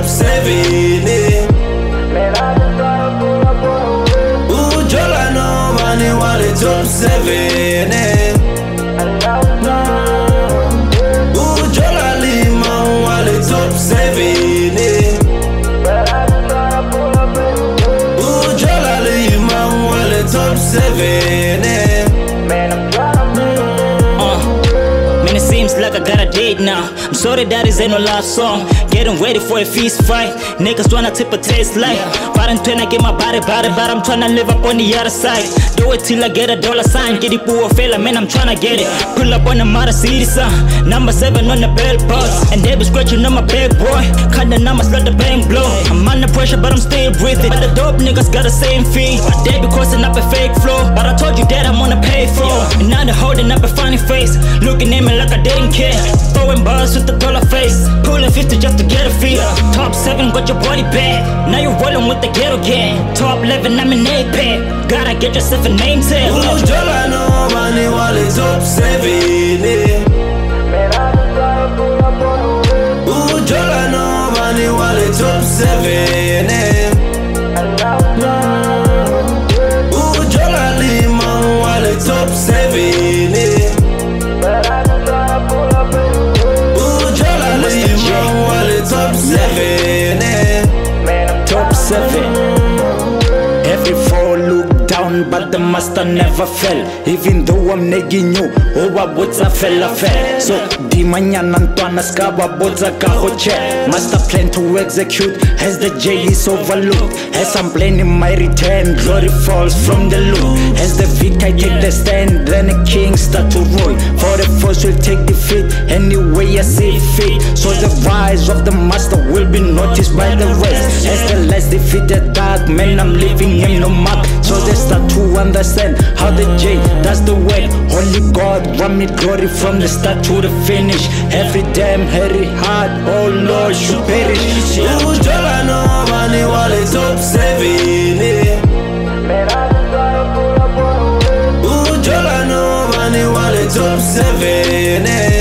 7. Ujola no money wale top 7. Ujola lima wale top 7. Ujola lima wale top 7. Man, it seems like I got a date now. I'm sorry that is ain't no love song. Getting ready for a feast fight. Niggas tryna tip a taste like. But I'm tryna get my body, but I'm tryna live up on the other side. Do it till I get a dollar sign. Get it poor fella, man, I'm tryna get it. Pull up on the Mata City son. Number 7 on the billboards. And they be scratching on my big boy. Cut the numbers, let the bank blow. I'm under pressure, but I'm still breathing. But the dope niggas got the same fee. They be crossing up a fake flow. But I told you that I'm on a pay flow. And now they're holding up a funny face. Looking at me like I didn't care. Throwing bars with the dollar face. Pulling 50 just to get a fee. Top 7 got your body bad. Now you're rolling with the ghetto gang. Top 11 I'm an A-pad. Gotta get yourself a name tag. Ujola no money wale top 7. Ujola no money wale top 7. Ujola lima wale top 7. Ujola lima wale top 7. Top 7. Every fall look down, but the master never fell. Even though I'm negging you, oh, I boots I fell. So, Dimanyana Antwana Skaba Botsa Kahoche. Master plan to execute as the J is overlooked. As I'm planning my return, glory falls from the loop. As the Vic I take the stand, then the king start to roll. For the force will take defeat, anyway I see fit. So the rise of the master will be noticed by the rest. As the last defeat the dark man, I'm leaving him no mark. So they start to understand how the J does the work. Holy God, run me glory from the start to the finish. Every damn hairy heart, oh Lord, should perish. Ujola no money wale top 7. Ujola no money wale top 7.